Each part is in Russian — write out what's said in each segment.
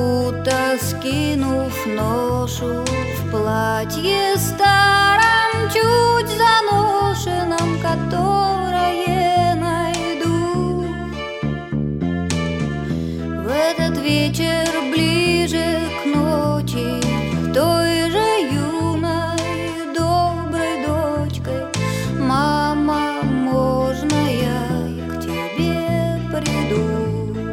будто скинув ношу в платье старом, чуть заношенном, которое найду. В этот вечер ближе к ночи, той же юной доброй дочкой: мама, можно я к тебе приду?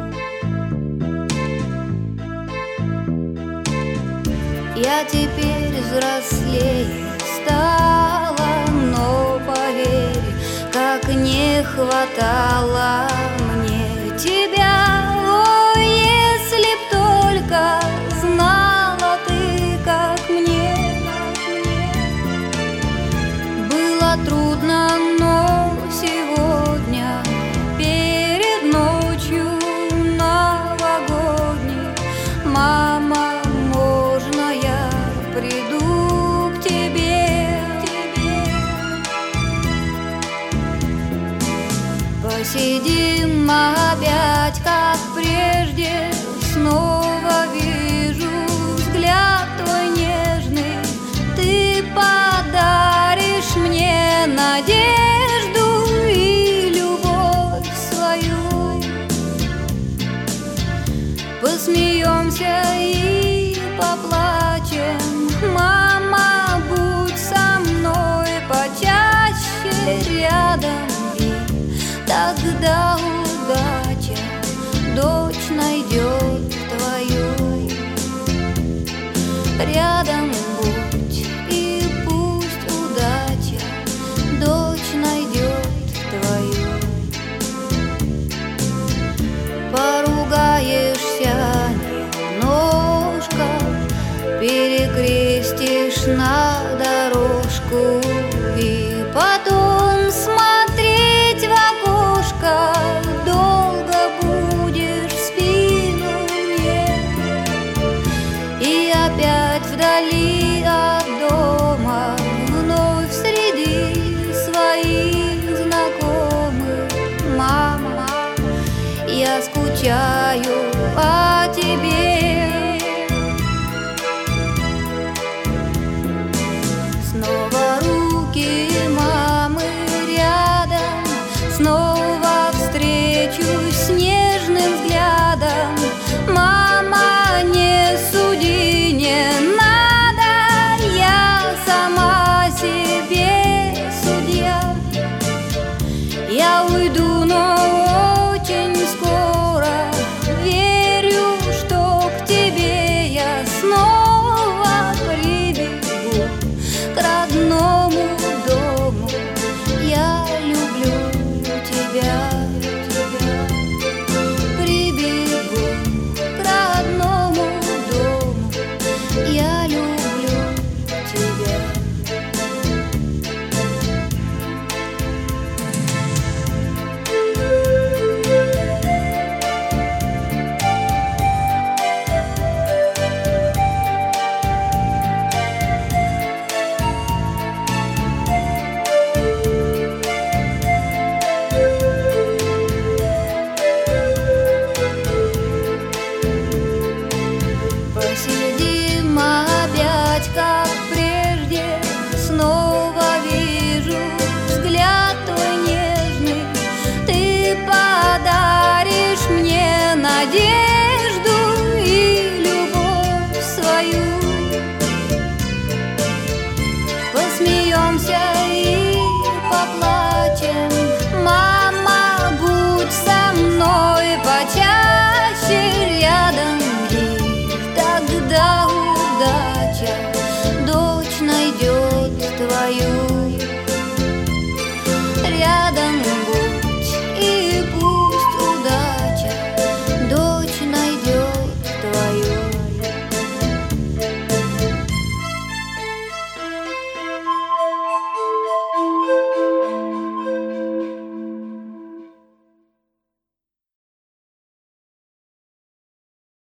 Я теперь взрослее стала, но поверь, как не хватало мне тебя. О, если б только знала ты, как мне было трудно, но сегодня перед ночью новогодней: мама, приду к тебе. Посидим опять, как прежде, снова вижу взгляд твой нежный. Ты подаришь мне надежду и любовь свою. Посмеемся и поплачем. Мама, будь со мной почаще рядом, и тогда удача дочь найдет твою рядом.